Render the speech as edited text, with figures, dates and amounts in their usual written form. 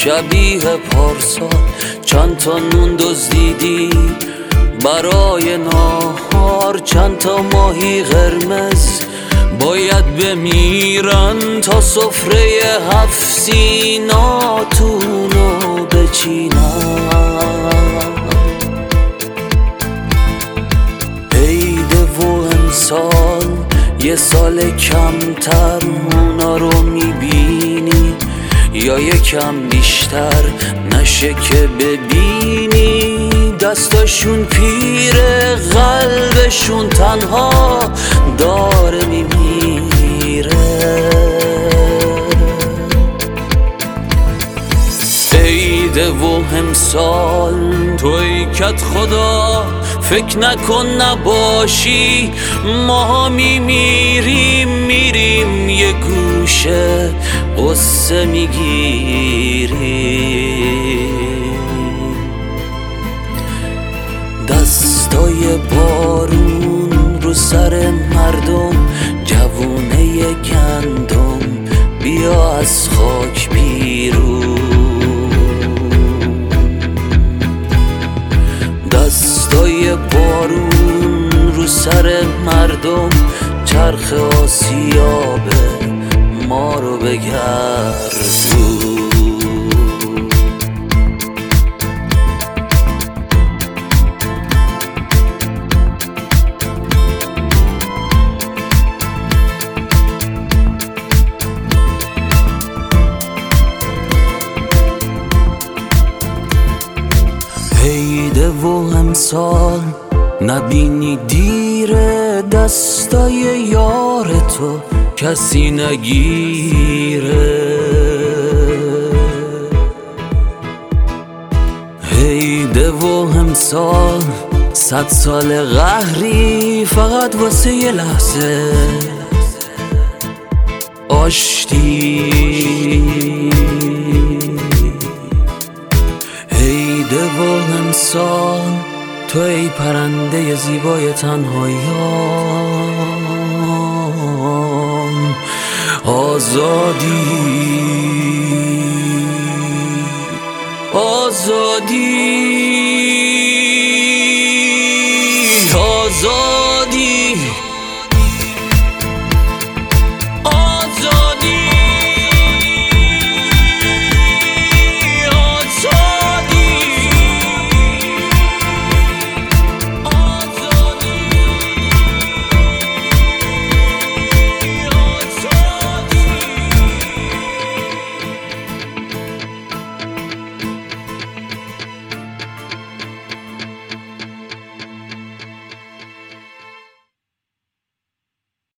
شبیه پارسال چند تا نون دزدیدی برای ناهار، چند تا ماهی قرمز باید بمیرن تا سفره 7 سیناتونو بچینن. عیده و امسال یه سال کمتر اونا رو میبینی یا یکم بیشتر نشه که ببینی دستاشون پیره قلبشون تنها داره میمیره. عیده و امسال توی کت خدا فکر نکن نباشی، ما میمیریم یه گوشه قصه میگیریم. دستای بارون رو سر مردم، جوونه گندم بیا از خاک بیرون. دستای بارون رو سر مردم، چرخ آسیابه ما رو بگردون. عیده و امسال نبینی دیره، دستای یار تو کسی نگیره. عیده و امسال 100 سال قهری فقط واسه یه لحظه آشتی. عیده و امسال تو ای پرنده زیبای تنهاییام، آزادی آزادی آزادی.